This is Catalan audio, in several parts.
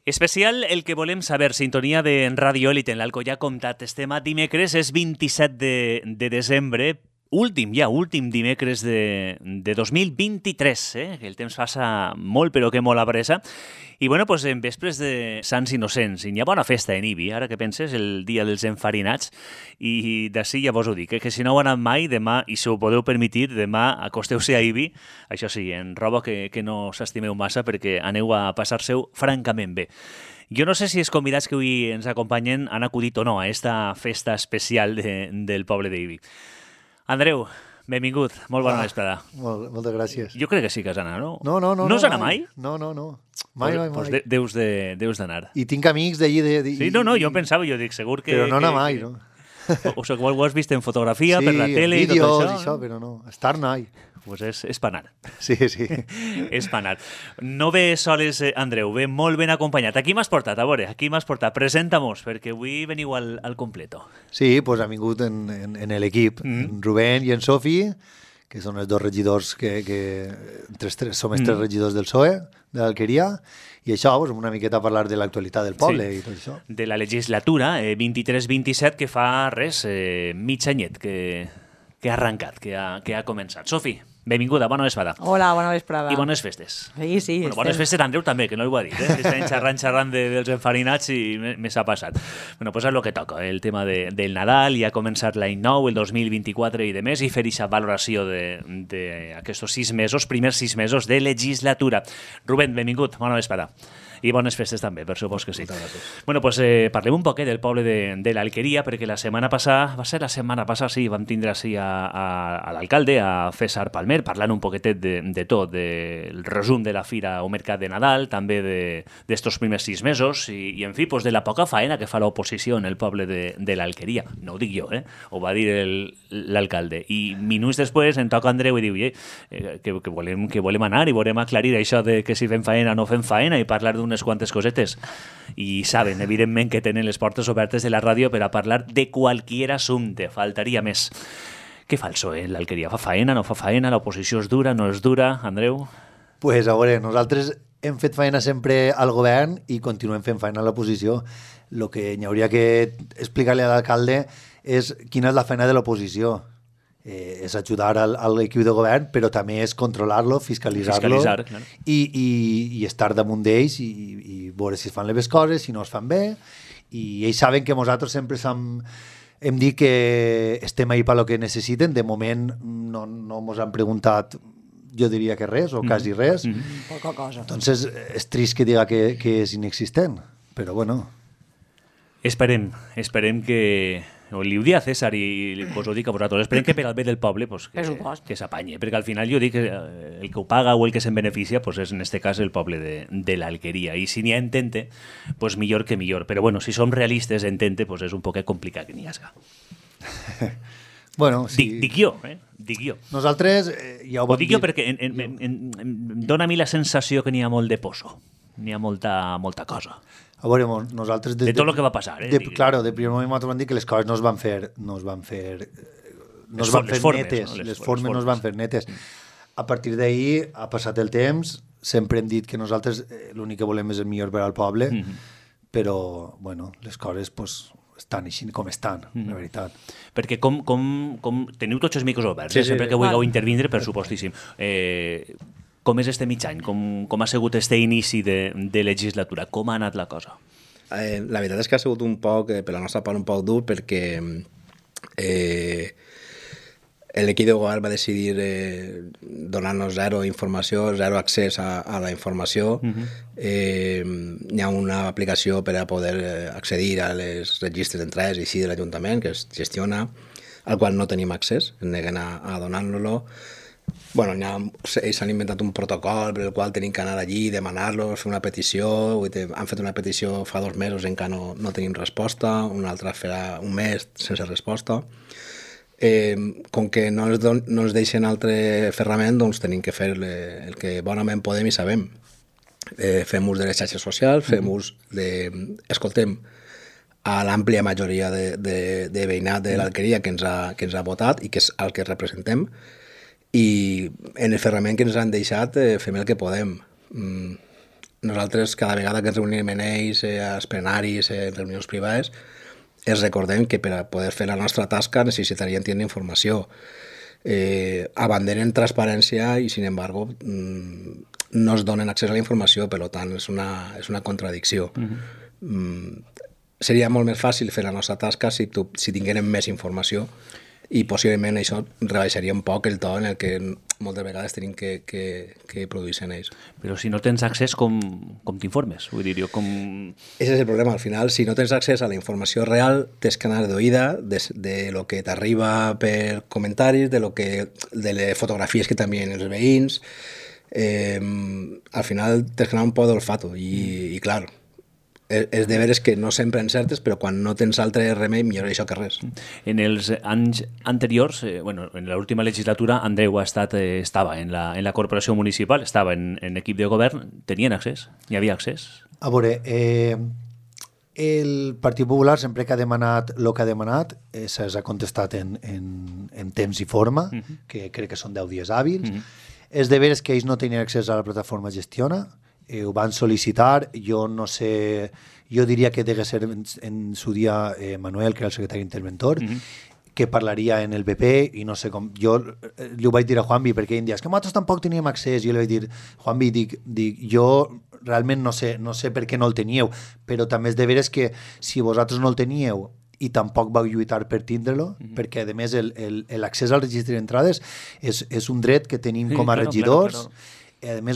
Especial el que volem saber, sintonia de Radio Elite en l'Alcoià Comtat. Estem a dimecres, és 27 de desembre, últim dimecres de 2023, que el temps passa molt, però que molt a pressa. I bueno, pues en vespres de Sants Innocents, i n'hi ha bona festa en Ibi, ara que penses, el dia dels enfarinats, i d'ací ja vos ho dic, que si no heu anat mai, demà, i si ho podeu permetir, demà acosteu-se a Ibi, això sí, en roba que no s'estimeu massa, perquè aneu a passar-se-ho francament bé. Jo no sé si els convidats que avui ens acompanyen han acudit o no a esta festa especial del poble d'Ibi. Andreu, benvingut, molt bona vesprada. Moltes gràcies. Jo crec que sí que has d'anar, no? No. No has d'anar mai? No. Mai. Pues deus d'anar. I tinc amics d'allí... Sí, no, jo pensava, jo dic, segur que... Però no anar mai, no? O sigui, ho has vist en fotografia, per la tele i tot això. Sí, això, però no. Estar mai. Pues és per anar. Sí. És per anar. No ve soles, Andreu, ve molt ben acompanyat. Aquí m'has portat, a veure, Presenta-mos, perquè avui veniu al completo. Sí, pues han vingut en l'equip, en Rubén i en Sofi, que són els dos regidors som els tres regidors del PSOE, de l'Alqueria, i això, pues, una miqueta a parlar de l'actualitat del poble i tot això. De la legislatura 23-27, que fa res, mig anyet que ha arrencat, que ha començat. Sofi, benvinguda, bona vesprada. Hola, bona vesprada. I bones festes. Sí. Bueno, bones festes, Andreu, també, que no ho ha dit. Estem xerrant dels enfarinats i me s'ha passat. Bueno, pues és el que toca, el tema del Nadal, i ha començat l'any nou, el 2024 i de més, i fer aquesta valoració d'aquests 6 mesos, primers 6 mesos de legislatura. Rubén, benvingut, bona vesprada. I bones festes també, per supost que sí. Bueno, pues parlem un poquet del poble de l'Alqueria, perquè la setmana passada, sí, vam tindre així a l'alcalde, a César Palmer, parlant un poquetet de tot, del resum de la fira o mercat de Nadal, també d'estos primers 6 mesos, i en fi, pues de la poca faena que fa l'oposició en el poble de l'Alqueria. No ho dic jo, ho va dir l'alcalde. I minuts després en toca Andreu i diu que volem anar i volem aclarir això de que si fem faena o no fem faena i parlar unes quantes cosetes, i saben, evidentment, que tenen les portes obertes de la ràdio per a parlar de qualquier assumpte, faltaria més. Què fa el PSOE? L'Alqueria fa faena, no fa faena? L'oposició és dura, no és dura? Andreu? Pues a veure, nosaltres hem fet feina sempre al govern i continuem fent feina a l'oposició. El que n'hi hauria que explicar-li a l'alcalde és quina és la feina de l'oposició. És ajudar a l'equip de govern, però també és controlar-lo, fiscalitzar-lo claro. i estar damunt d'ells i veure si es fan les coses, si no es fan bé, i ells saben que nosaltres sempre hem dit que estem ahí per lo que necessiten. De moment no ens han preguntat, jo diria que res, o quasi res. Poca cosa. Entonces és trist que diga que és inexistent, però bueno. Esperem que... Li ho dia a César i vos ho dic a vosaltres. Esperem que per al bé del poble que s'apanye, perquè al final jo dic que el que ho paga o el que se'n beneficia és en este cas el poble de l'Alqueria, i si n'hi ha entente, pues millor que millor, però bueno, si som realistes, entente, pues és un poc complicat que n'hi hagi. Bueno, sí. Dic jo. Nosaltres ja ho vam dir. Ho dic jo perquè em dona a mi la sensació que n'hi ha molt de poso, n'hi ha molta cosa. A veure, nosaltres... De tot el que va passar, Claro, de primer moment nosaltres vam dir que les coses no es van fer netes. Les formes no es van fer netes. A partir d'ahir ha passat el temps, sempre hem dit que nosaltres l'únic que volem és el millor per al poble, però, bueno, les coses estan així com estan, la veritat. Perquè com teniu tots els micros oberts, sempre que vulgueu intervindre, per supostíssim. Com és este mig any? Com ha sigut este inici de legislatura? Com ha anat la cosa? La veritat és que ha sigut un poc, per la nostra part, un poc dur, perquè l'equip de govern va decidir donar-nos zero informació, zero accés a la informació. Hi ha una aplicació per a poder accedir a les registres d'entrades i així de l'Ajuntament, que es gestiona, al qual no tenim accés, ens neguen a donar-nos-lo. Bueno, ells han inventat un protocol per el qual tenim que anar allí, demanar-lo, fer una petició. Han fet una petició fa 2 mesos i encara no tenim resposta, una altra farà un mes sense resposta. Com que no ens deixen altre ferrament, doncs tenim que fer el que bonament podem i sabem. Fem ús de les xarxes socials, fem ús escoltem a l'àmplia majoria de veïnat de l'Alqueria que ens ha votat i que és el que representem, i en el ferrament que ens han deixat fem el que podem. nosaltres cada vegada que ens reunim en ells, als plenaris, en reunions privades, els recordem que per a poder fer la nostra tasca necessitarien tenir informació. Abanderen transparència i, sin embargo, no es donen accés a la informació, per tant, és una contradicció. Seria molt més fàcil fer la nostra tasca si tinguérem més informació, i possiblement això rebaixaria un poc el to en el que moltes vegades tenim que produeixen ells. Però si no tens accés, com t'informes? Vull dir, Ese és el problema. Al final, si no tens accés a la informació real, tens que anar d'oïda de lo que t'arriba per comentaris, de les fotografies que t'envien els veïns. Al final, tens que anar un poc d'olfato. I clar, és de veres que no sempre encertes, però quan no tens altre remei, millor això que res. En els anys anteriors, en l'última legislatura, Andreu estava en la corporació municipal, estava en equip de govern, tenien accés? Hi havia accés? A veure, el Partit Popular sempre que ha demanat el que ha demanat, s'ha contestat en temps i forma, que crec que són 10 dies hàbils. És de veres que ells no tenien accés a la plataforma Gestiona, ho van sol·licitar, jo no sé, jo diria que degué ser en su dia Manuel, que era el secretari interventor, que parlaria en el BP, i no sé com, jo li ho vaig dir a Juanvi, perquè ell em deia, és que nosaltres tampoc teníem accés, jo li vaig dir, Juanvi, dic, jo realment no sé per què no el teníeu, però també és de veres que si vosaltres no el teníeu i tampoc vau lluitar per tindre-lo, perquè a més l'accés al registre d'entrades és un dret que tenim com a regidors. A més,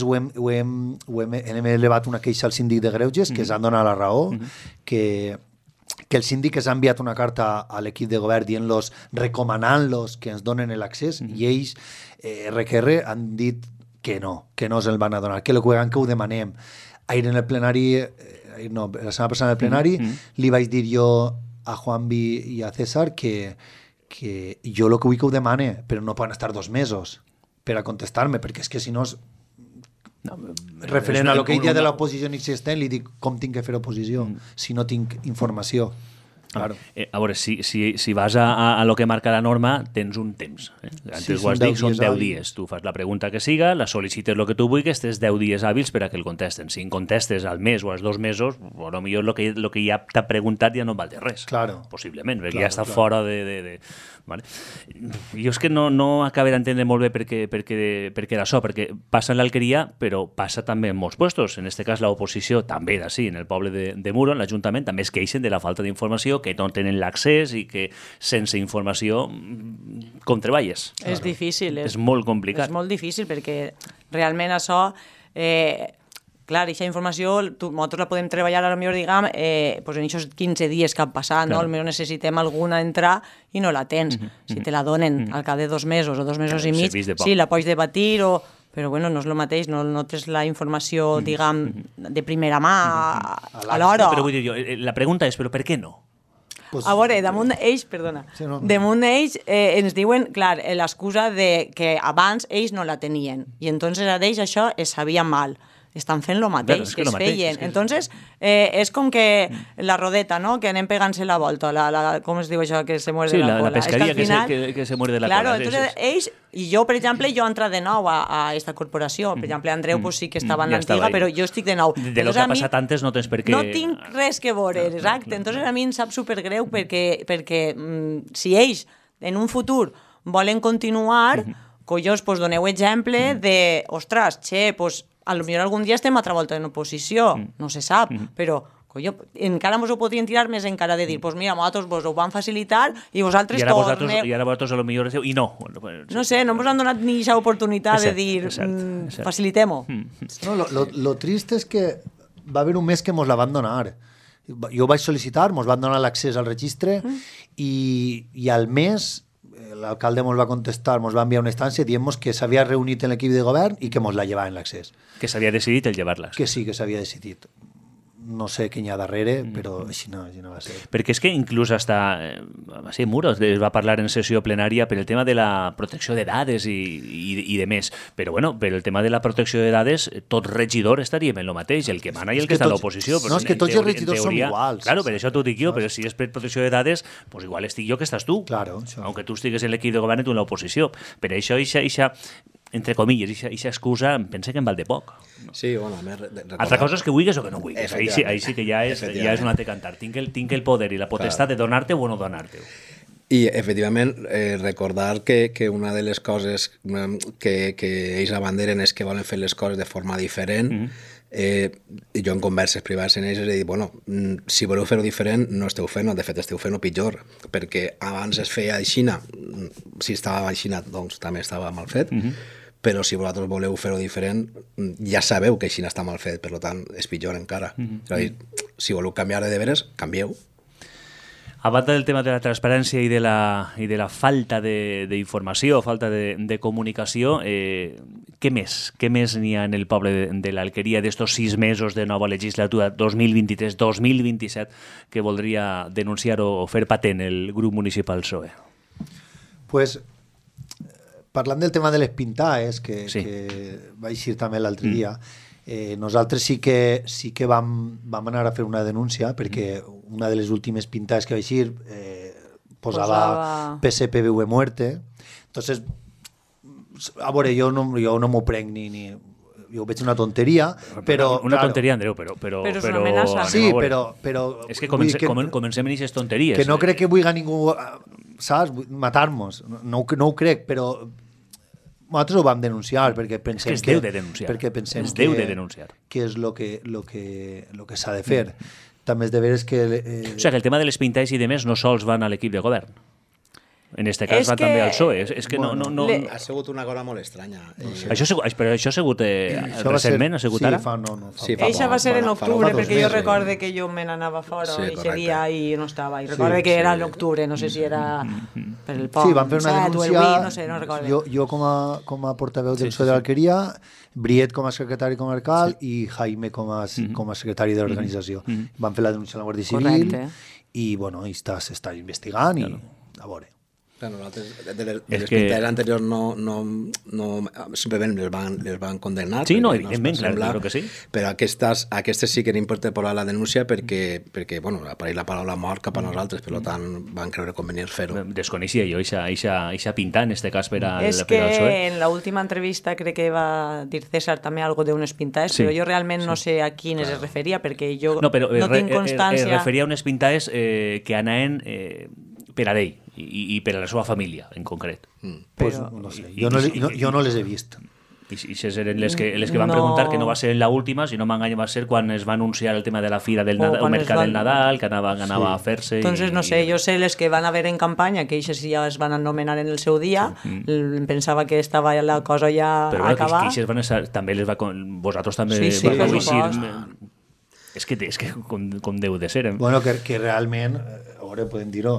hem elevat una queixa al síndic de Greuges, que s'han donat la raó, que el síndic ens ha enviat una carta a l'equip de govern dient-los, recomanant-los que ens donen l'accés, i ells, RQR, han dit que no se'l van a donar, que ho demanem. Ahir en el plenari, la setmana passada en el plenari, li vaig dir jo a Juanvi i a César que jo el que vull que ho demane, però no poden estar 2 mesos per a contestar-me, perquè és que si no... referent a lo que ell dia de l'oposició inexistent, li dic com tinc que fer oposició si no tinc informació. Claro. A veure, si vas a lo que marca la norma, tens un temps. Antes ho has dit, són 10 dies. Tu fas la pregunta que siga, la sol·licites el que tu vulguis, tens 10 dies hàbils per a que el contesten. Si en contestes al mes o als 2 mesos, potser el que ja t'ha preguntat ja no val de res. Claro. Possiblement, perquè ja està fora de... Vale. Jo és que no acabo d'entendre molt bé per què era això, perquè passa en l'alqueria, però passa també en molts puestos. En aquest cas, l'oposició també era així, en el poble de Muro, en l'Ajuntament, també es queixen de la falta d'informació, que no tenen l'accés i que sense informació com treballes. És difícil. És molt complicat. És molt difícil perquè realment això... Clar, aquesta informació nosaltres la podem treballar potser, diguem, en aquests 15 dies que han passat, no? Potser necessitem alguna entrar i no la tens. Si te la donen al cap de 2 mesos o 2 mesos i mig, sí, la pots debatir però bueno, no és el mateix, no tens la informació, diguem, de primera mà a l'hora. Però vull dir jo, la pregunta és, però per què no? A veure, damunt d'ells, perdona, damunt d'ells ens diuen, clar, l'excusa de que abans ells no la tenien i entonces a ells això es sabia mal. Estan fent lo mateix que es feien. Entonces, és com que la rodeta, no?, que anem pegant-se la volta, com es diu això, que se muerde la cola. Sí, la pescaria que se muerde la cola. Claro, entonces ells, i jo, per exemple, jo entro de nou a aquesta corporació. Per exemple, Andreu pues, sí que estava en l'antiga, però jo estic de nou. De lo que ha passat antes no tens per què... No tinc res que veure, exacte. Entonces a mi em sap supergreu perquè si ells en un futur volen continuar, collons, pues doneu exemple de, ostres, pues potser algun dia estem altra volta en oposició, no se sap, però encara mos ho podrien tirar més encara de dir, pues mira, nosaltres vos ho van facilitar i vosaltres torneu... I ara vosaltres a lo millor i no. No sé, no ens han donat ni aquesta oportunitat de dir facilitem-ho. No, lo trist és que va haver un mes que mos la van donar. Jo vaig sol·licitar, mos van donar l'accés al registre i al mes l'alcalde mos va contestar, mos va enviar una instància dient-nos que s'havia reunit en l'equip de govern i que mos la llevaven l'accés. Que s'havia decidit el llevar-la. Que sí, que s'havia decidit. No sé què hi ha darrere, però així no va ser. Perquè és que inclús hasta Muro es va parlar en sessió plenària per el tema de la protecció de dades i de més. Però bueno, per el tema de la protecció de dades, tot regidor estaríem en el mateix, el que mana i el que està a l'oposició. No, és que tots els regidors són iguals. Claro, per això t'ho dic jo, però si és per protecció de dades, pues igual estic jo que estàs tu. Claro. Aunque tu estigues en l'equip de govern i tu en l'oposició. Per això entre comilles, aquesta excusa em pensa que em val de poc. Sí, bueno, a més... Altra cosa és que vulguis o que no vulguis. Ahí sí que ja és un altre cantar. Tinc el poder i la potestat de donar-te o no donar-te. I, efectivament, recordar que una de les coses que ells abanderen és que volen fer les coses de forma diferent. Jo en converses privades en ells he dit, bueno, si voleu fer-ho diferent no esteu fent-ho, de fet esteu fent-ho pitjor, perquè abans es feia a Xina, si estava a Xina doncs també estava mal fet, però si vosaltres voleu fer-ho diferent ja sabeu que Xina està mal fet, per tant és pitjor encara. És a dir, si voleu canviar de veres, canvieu. A banda del tema de la transparència i de la falta d'informació, falta de comunicació, què més n'hi ha en el poble de l'Alqueria d'estos 6 mesos de nova legislatura 2023-2027 que voldria denunciar o fer patent el grup municipal PSOE? Pues, parlant del tema de les pintaes, que va eixir també l'altre dia, nosaltres sí que vam anar a fer una denúncia perquè una de les últimes pintaes que va eixir posava PSPV muerte. Entonces, a veure, jo no m'ho prenc ni jo veig una tonteria, però... Una tonteria, Andreu, però és una amenaça. Sí, però... És que comencem en aquestes tonteries. Que no crec que vulgui ningú, saps, matar-nos. No ho crec, però... Nosaltres ho vam denunciar perquè pensem és que es deu de denunciar. Perquè pensem es deu de denunciar. Que és el que s'ha de fer. També és de veres que... O sigui, que el tema de les pintaes i demés no sols van a l'equip de govern. En este cas va també al PSOE. És que no... Ha sigut una cosa molt estranya. Però això ha sigut recentment? Ha sigut ara? Eixa va ser en octubre, perquè jo recorde que jo me n'anava fora aquest dia i no estava. I recorde que era l'octubre, no sé si era per el pont. Sí, van fer una denúncia. No sé, no recordo. Jo com a portaveu del PSOE de l'Alqueria, Briet com a secretari comarcal i Jaime com a secretari de l'organització. Van fer la denúncia a la Guàrdia Civil i, bueno, s'està investigant i a veure. Nosaltres, de les pintaes anteriors no simplement les van condemnar. Sí, no, evidentment, claro que sí. Però aquestes sí que era important posar la denúncia perquè bueno, apareix la paraula mort cap a nosaltres, per tant van creure convenient fer-ho. Desconeixia jo eixa pintar, en este cas per al PSOE. És que en l'última entrevista crec que va dir César també algo d'unes pintaes, però jo realment no sé a quines es referia, perquè jo no tinc constància. Es referia a unes pintaes que anaven per a ell i per a la seva família, en concret. Pues no sé, jo no les he vist. I aquestes eren les que van preguntar, que no va ser en l'última, si no m'enganyo va ser quan es va anunciar el tema de la fira del Nadal, el mercat del Nadal, que anava a fer-se. Entonces, no sé, jo sé les que van haver en campanya, que aquestes ja es van anomenar en el seu dia, pensava que estava la cosa ja a acabar. Però van estar, també les va... Vosaltres també vau eixir... És que com deu de ser. Bueno, que realment, ara podem dir-ho,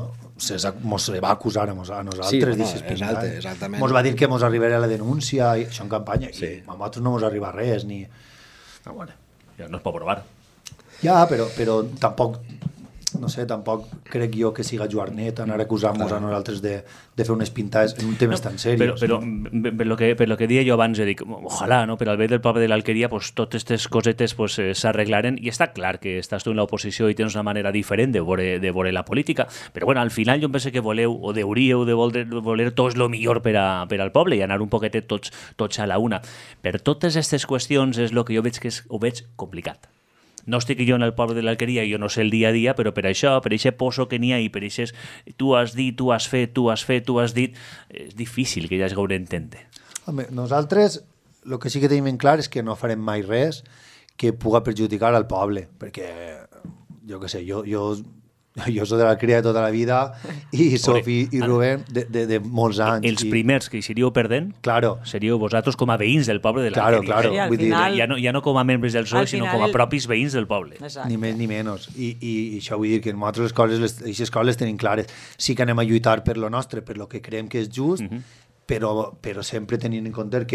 mos va acusar a nosaltres. Sí, exactament. Mos va dir que mos arribaria la denúncia, i això en campanya, i a nosaltres no mos arriba res, ni... Però bueno, ja no es pot provar. Ja, però tampoc... No sé, tampoc crec jo que siga Joarnet anar acusant-nos a nosaltres de fer unes pintades en un tema tan seriós. Però per lo que deia jo abans, dic, ojalà, no? Per al bé del poble de l'Alqueria, pues, totes aquestes cosetes pues, s'arreglaren, i està clar que estàs tu en l'oposició i tens una manera diferent de veure la política, però bueno, al final jo em penso que voleu o hauríeu de voler tots el millor per al poble i anar un poquetet tots a la una. Per totes aquestes qüestions és el que jo veig que ho veig complicat. No estic jo en el poble de l'Alqueria, jo no sé el dia a dia, però per això, per aquest poso que n'hi ha i per aquest tu has dit, tu has fet, tu has dit, és difícil que ja es gaire entendre. Home, nosaltres el que sí que tenim en clar és que no farem mai res que puga perjudicar al poble, perquè, jo què sé, jo soc de l'Alqueria de tota la vida i Sofi i Rubén de molts anys. Els primers que hi seríeu perdent seríeu vosaltres com a veïns del poble de l'Alqueria. Claro. Vull dir, ja no com a membres del PSOE, sinó com a propis veïns del poble. Ni més ni menys. I això vull dir que nosaltres aquestes coses les tenim clares. Sí que anem a lluitar per lo nostre, per lo que creiem que és just, però sempre tenint en compte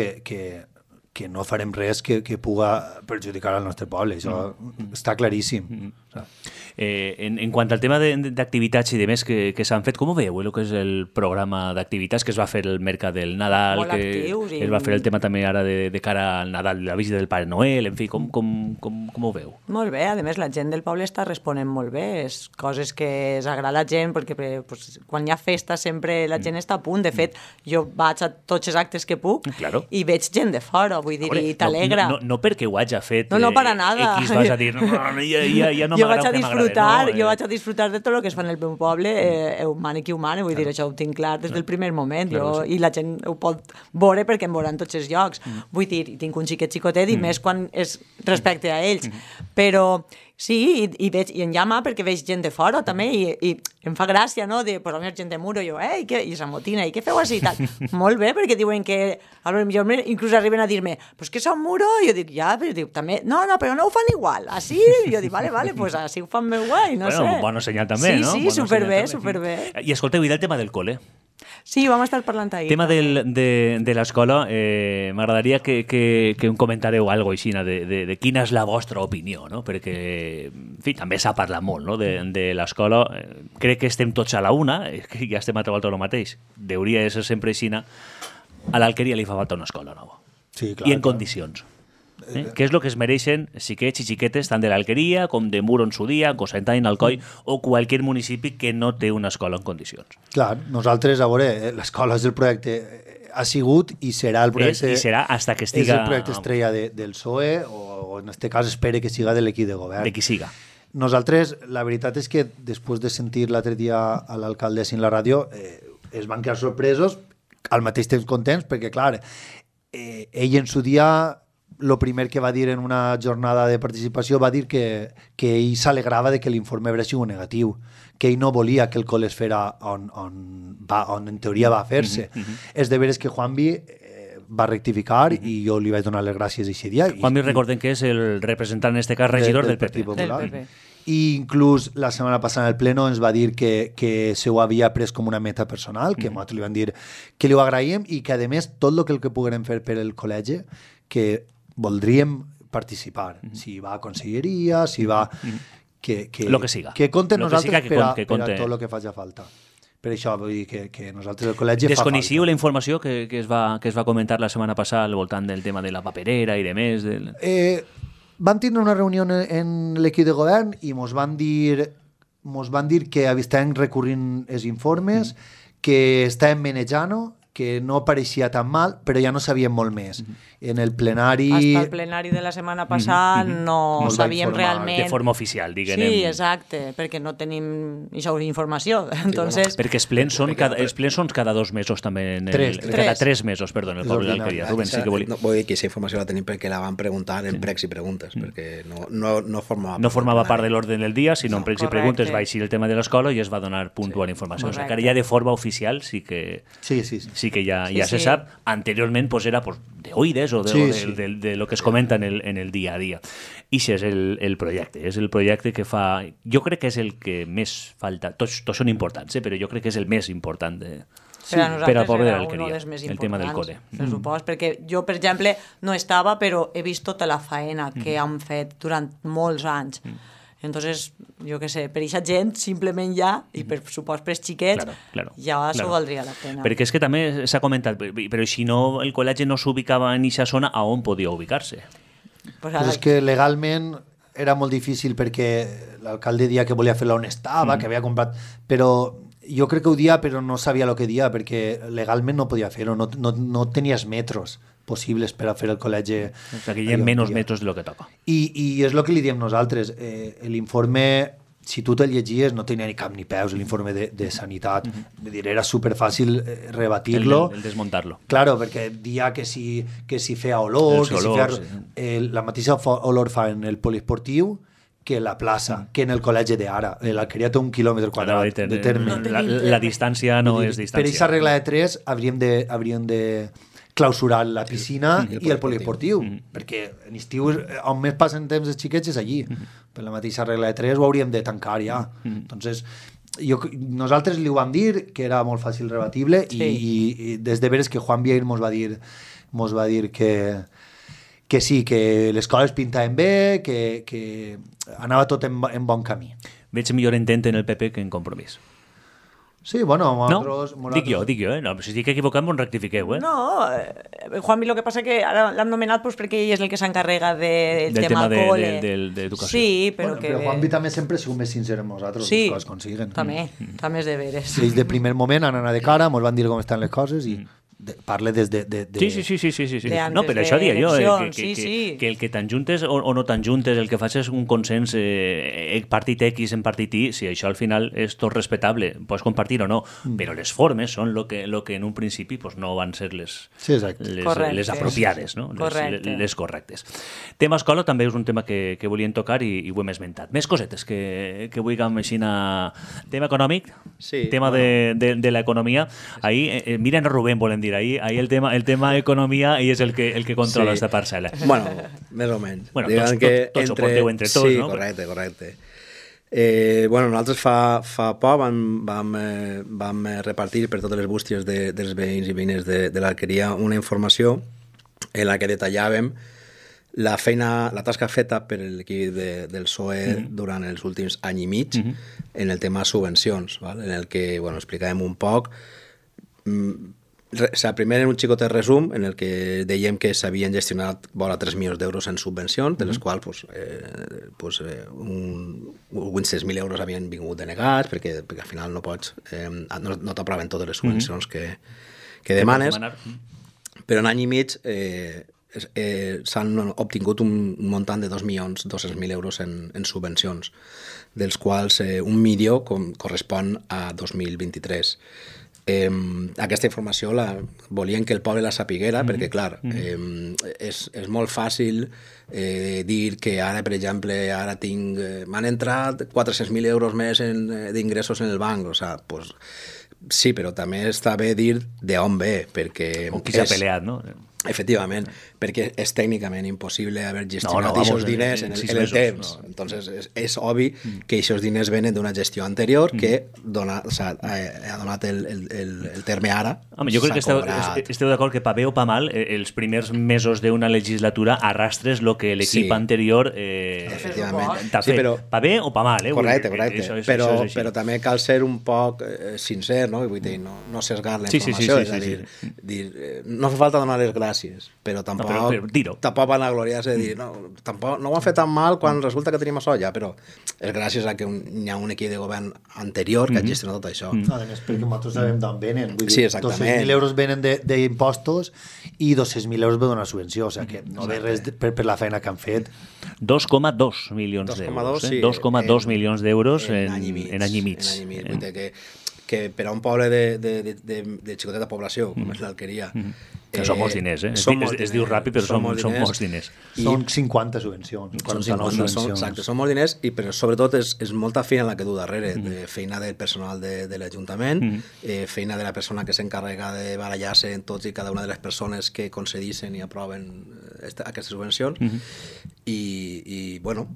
que no farem res que puga perjudicar al nostre poble. Això està claríssim. En quant al tema d'activitats i de més que s'han fet, com ho veieu, el que és el programa d'activitats que es va fer el mercat del Nadal, Molt que actius es va fer el tema també ara de cara al Nadal, la visita del Pare Noel, en fi, com ho veu? Molt bé, a més la gent del poble està responent molt bé, és coses que es agrada a la gent, perquè pues, quan hi ha festa sempre la gent està a punt, de fet jo vaig a tots els actes que puc i veig gent de fora, vull dir, i t'alegra. No perquè ho hagi fet no, para nada. X vas a dir, ja no m'agrada que m'agrada. Jo vaig a disfrutar de tot el que es fa en el meu poble, humane qui humane, vull dir, això ho tinc clar des del primer moment, i la gent ho pot veure perquè em veurà en tots els llocs. Vull dir, tinc un xiquet xicotet i més quan és respecte a ells. Però sí, i em llama perquè veig gent de fora també i em fa gràcia, no?, de posar més gent de muro, jo, i s'amotina, i què feu així? Molt bé, perquè diuen que inclús arriben a dir-me, pues que són muro? I jo dic, ja, però dic, també, no, però no ho fan igual, així? I jo dic, vale, pues així ho fan més guai, no sé. Bon senyal també, no? Sí, superbé. I escolteu, i del tema del col·le? Sí, vam estar parlant ahir. Tema de l'escola, m'agradaria que em comentareu alguna cosa així, de quina és la vostra opinió, no? Perquè, en fi, també s'ha parlat molt, no?, de l'escola. Crec que estem tots a la una, que ja estem a treballar el mateix. Hauria de ser sempre així. A l'Alqueria li fa falta una escola nova. Sí, clar. I en condicions. Què és el que es mereixen xiquets i xiquetes tant de l'Alqueria com de Muro en su dia, Cocentaina, Alcoi o qualsevol municipi que no té una escola en condicions. Clar, nosaltres, a veure, l'escola és el projecte, ha sigut i serà el projecte... I serà hasta que estiga... És el projecte estrella del PSOE o en este cas espere que siga de l'equip de govern. De qui siga. Nosaltres, la veritat és que després de sentir l'altre dia a l'alcalde en la ràdio, es van quedar sorpresos, al mateix temps contents, perquè, clar, ell en su dia... el primer que va dir en una jornada de participació va dir que ell s'alegrava de que l'informe hagués sigut negatiu, que ell no volia que el col es fera on en teoria va fer-se. És de veres que Juanvi va rectificar i jo li vaig donar les gràcies aquest dia. Juanvi, recordem que és el representant, en este cas, regidor del PP. I inclús la setmana passada al pleno ens va dir que se ho havia pres com una meta personal, que nosaltres li vam dir que li ho agraïm i que, a més, tot el que puguem fer per el col·legi, que voldríem participar. Si va a conselleria, si va... Lo que siga. Que compte nosaltres per a tot el que faci falta. Per això vull dir que nosaltres el col·legi fa falta. Desconeixiu la informació que es va comentar la setmana passada al voltant del tema de la paperera i de més? Vam tindre una reunió en l'equip de govern i mos van dir que estàvem recorrint els informes, que estàvem manejant-ho, que no pareixia tan mal, però ja no sabíem molt més. En el plenari... Hasta el plenari de la setmana passada no sabíem realment... De forma oficial, diguem. Sí, exacte, perquè no tenim aquesta informació. Entonces... Perquè els plens són cada 2 mesos també. Cada 3 mesos, perdó, en el poble d'Alqueria. Rubén, sí que volia... No, vull dir que aquesta informació la tenim perquè la van preguntar en pregs i preguntes, perquè no formava... No formava part de l'ordre del dia, sinó en pregs i preguntes va eixir el tema de l'escola i es va donar puntual informació. O sigui, que ja de forma oficial sí que ja se sap. Anteriorment era de oïdes o de lo que es comenta en el dia a dia. I això és el projecte. És el projecte que fa... Jo crec que és el que més falta. Tots són importants, però jo crec que és el més important per al poble de l'Alqueria, el tema del col·le. Supos, perquè jo, per exemple, no estava, però he vist tota la faena que han fet durant molts anys. Entonces, jo què sé, per aquesta gent, simplement ja, i per supos per els xiquets, ja s'ho valdria la pena. Perquè és que també s'ha comentat, però si no, el col·legi no s'ubicava en aquesta zona, a on podia ubicar-se? Pues és que legalment era molt difícil perquè l'alcalde dia que volia fer-la on estava, que havia comprat... Però jo crec que ho dia, però no sabia el que dia, perquè legalment no podia fer-ho, no tenies metros possibles per a fer el col·legi. O sigui, hi ha menys metros de lo que toca. I és el que li diem nosaltres. L'informe, si tu te'l llegies, no tenia ni cap ni peus, l'informe de sanitat. Era superfàcil rebatir-lo. El desmuntar-lo. Claro, perquè dia que si feia olor, la mateixa olor fa en el poliesportiu que la plaça, que en el col·legi d'ara. L'Alqueria té 1 quilòmetre quadrat de terme. La distància no és distància. Per aquesta regla de 3 hauríem de clausurar la piscina i el poliesportiu, perquè en estiu on més passen temps els xiquets és allí. Per la mateixa regla de 3 ho hauríem de tancar ja. Entonces, nosaltres li ho vam dir, que era molt fàcil rebatible, i des de veres que Juan Vieir mos va dir que sí, que les coses pintaven bé, que anava tot en bon camí. veig millor intent en el PP que en Compromís. Sí, bueno, No? nosaltres... Dic jo, No, si estic equivocant, me'n rectifiqueu, No, Juanmi, el que passa que ara l'han nomenat pues, perquè ell és el que s'encarrega del tema alcohol. d'educació. Sí, però Bueno, que... però Juanvi també sempre ha sigut més sincer amb nosaltres, Sí, les coses consiguen. també és de veres. Ells de primer moment han anat de cara, ens van dir com estan les coses i parle des de... Sí. De antes No, però això dia jo, d'eleccions, que, sí. que el que tan juntes o no tan juntes, el que fas és un consens partit X en partit Y, si això al final és tot respectable, pots compartir o no, però les formes són lo que en un principi pues, no van ser les apropiades, no? Les correctes. Tema escola també és un tema que volíem tocar i ho hem esmentat. Més cosetes que vulguem així tema econòmic, Sí, tema de l'economia. Ahir, miren a Rubén, volem dir, ahir el tema economia i és el que controla esta parcel·la. Bueno, més o menys. Bueno, Diguem tots ho porteu entre tots, sí, no? Correcte. Bueno, nosaltres fa poc vam repartir per totes les bústies dels veïns i veïnes de l'Alqueria una informació en la que detallàvem la tasca feta per l'equip del PSOE durant els últims any i mig en el tema subvencions, val? En el que explicàvem un poc. Primer en un xicotet resum en el que dèiem que s'havien gestionat vora 3 milions d'euros en subvencions, de les quals uns 6.000 euros havien vingut denegats perquè al final no pots no t'aproven totes les subvencions que demanes, però en any i mig s'han obtingut un muntant de 2.200.000 euros en subvencions, dels quals 1 milió correspon a 2023. Aquesta informació volien que el poble la sapiguera perquè, clar, és molt fàcil dir que ara, per exemple, m'han entrat 400.000 euros més d'ingressos en el banc, pues, sí, però també està bé dir d'on ve, perquè... O qui s'ha peleat, no? Efectivament, perquè és tècnicament impossible haver gestionat aquests diners en el temps. Entonces, és obvi que aquests diners venen d'una gestió anterior que ha donat el terme ara. Home, jo crec que esteu d'acord que pa bé o pa mal, els primers mesos d'una legislatura arrastres lo que l'equip anterior t'ha fet. Pa bé o pa mal, Correcte. Però també cal ser un poc sincer, no? Vull dir, no sesgar la informació. És a dir, no fa falta donar les gràcies, però tampoc van a gloriar-se de dir no ho han fet tan mal quan resulta que tenim això ja, però és gràcies a que hi ha un equip de govern anterior que ha gestionat tot això. A més, perquè nosaltres sabem d'on venen. Sí, exactament. 200.000 euros venen d'impostos i 200.000 euros ve d'una subvenció, o sigui que no ve res per la feina que han fet. 2,2 milions d'euros. 2,2 milions d'euros en any i mig. Vull dir que per a un poble de xicoteta població, com és l'Alqueria... Que són molts diners, es diu ràpid, però són molts diners. Són 50 subvencions, 49 subvencions. Exacte, són molts diners, però sobretot és molta feina la que du darrere, feina del personal de l'Ajuntament, feina de la persona que s'encarrega de barallar-se en tots i cada una de les persones que concedissin i aproven aquestes subvencions, i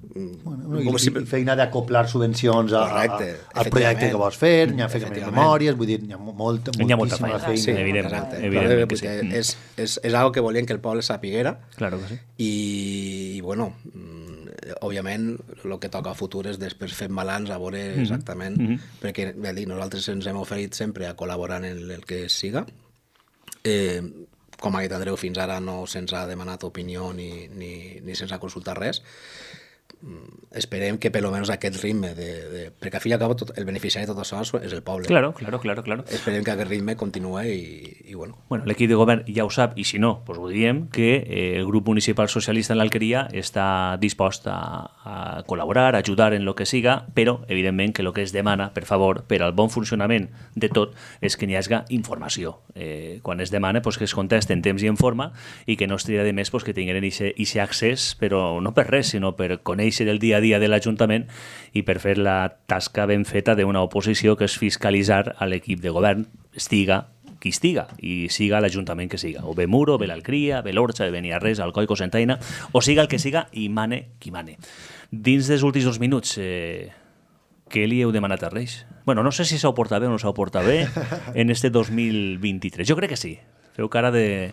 feina d'acoplar subvencions al projecte que vols fer, n'hi ha fet memòries, vull dir, n'hi ha moltíssima feina. Evidentment. És algo que volien que el poble sapiguera. Claro que sí. I bueno, òbviament el que toca a futur és després fer balanç a veure exactament, perquè nosaltres ens hem oferit sempre a col·laborar en el que siga. Com ha dit Andreu, fins ara no se'ns ha demanat opinió ni se'ns ha consultat res. Esperem que per almenys aquest ritme perquè al fi i al cap el beneficiari de tot això és el poble. Claro. Esperem que aquest ritme continuï i bueno. Bueno, l'equip de govern ja ho sap, i si no, doncs ho diem, que el grup municipal socialista en l'Alqueria està dispost a col·laborar, a ajudar en el que siga, però evidentment que el que es demana, per favor, per al bon funcionament de tot, és que n'hi hagi informació. Quan es demana, doncs que es contesti en temps i en forma i que no es triga de més que tinguin aquest accés, però no per res, sinó per conèixer el dia a dia de l'Ajuntament i per fer la tasca ben feta d'una oposició que és fiscalitzar a l'equip de govern, estiga qui estiga, i siga l'Ajuntament que siga, o bé Muro, bé l'Alcria, bé l'Orxa, bé Beniarrés, Alcoi, Cocentaina, o siga el que siga i mane qui mane. Dins dels últims 2 minuts, què li heu demanat a Reis? Bueno, no sé si s'ho porta bé o no s'ho porta bé en este 2023. Jo crec que sí. Feu cara de...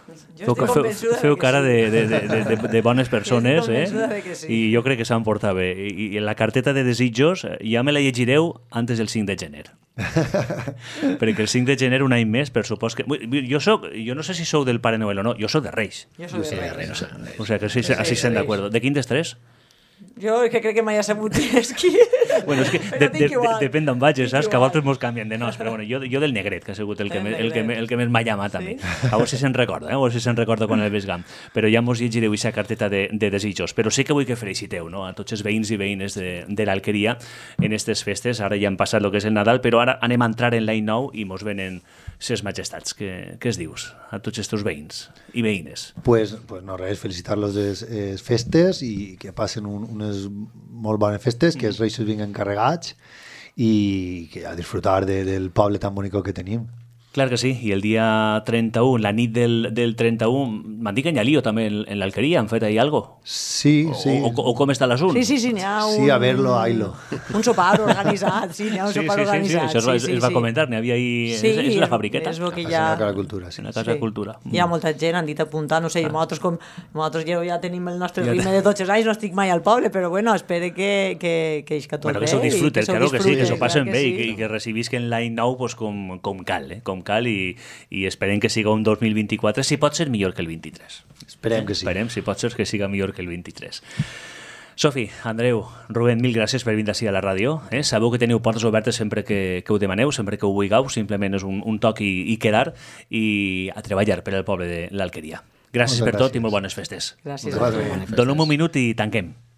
Jo estic convençuda Feu que cara sí. de bones persones, convençuda de que sí. I jo crec que s'han portat bé. I la carteta de desitjos ja me la llegireu antes del 5 de gener. Perquè el 5 de gener, un any més, per supòs que... Jo no sé si sou del Pare Noel o no, jo sóc de Reis. Jo soc de Reis. O sigui que sí, així estem d'acord. De quin dels tres? Jo és que crec que mai ha sabut esquí. Bueno, és que Però tinc igual. depèn d'on vagis, saps? Tinc Que a igual. vosaltres mos canvien de nos, però bueno, jo del negret, que ha sigut el que Negret. més m'ha llamat a mi. A veure si se'n recorda, a veure si se'n recorda quan el vesgam. Però ja mos llegireu aquesta carteta de desitjos. Però sí que vull que feliciteu, no?, a tots els veïns i veïnes de l'Alqueria en aquestes festes. Ara ja han passat el que és el Nadal, però ara anem a entrar en l'any nou i mos venen ses majestats. Què es dius a tots estos veïns i veïnes? Pues no res, felicitar-los les festes i que passen unes molt bones festes, que els Reis els vinguen carregats i que a disfrutar del poble tan bonic que tenim. Clar que sí, i el dia 31, la nit del 31, m'han dit que hi ha lío també en l'Alqueria, han fet ahí algo? Sí, sí. O com està l'assunt? Sí, n'hi ha un... Sí, a verlo, haylo. Un sopar organitzat, n'hi ha un sopar organitzat. Això es va comentar, n'hi havia ahí... Sí, és la fabriqueta. és el que En ja... la Casa Cultura, sí. En la Casa Cultura. Hi ha molta gent, han dit apuntar, no sé, nosaltres ja tenim el nostre ritme de tots els anys, no estic mai al poble, però bueno, espero que isca tot Bueno, bé. que s'ho disfruten, claro que sí, que s'ho passen bé sí. i que recibisquen l'any nou pues, com cal i esperem que siga un 2024, si pot ser millor que el 23. Esperem que sí. Esperem, si pot ser que siga millor que el 23. Sofi, Andreu, Rubén, mil gràcies per vindre així a la ràdio. Sabeu que teniu portes obertes sempre que ho demaneu, sempre que ho vulgueu, simplement és un toc i quedar i a treballar per al poble de l'Alqueria. Gràcies per tot i molt bones festes. Gràcies. Moltes gràcies. Donem un minut i tanquem.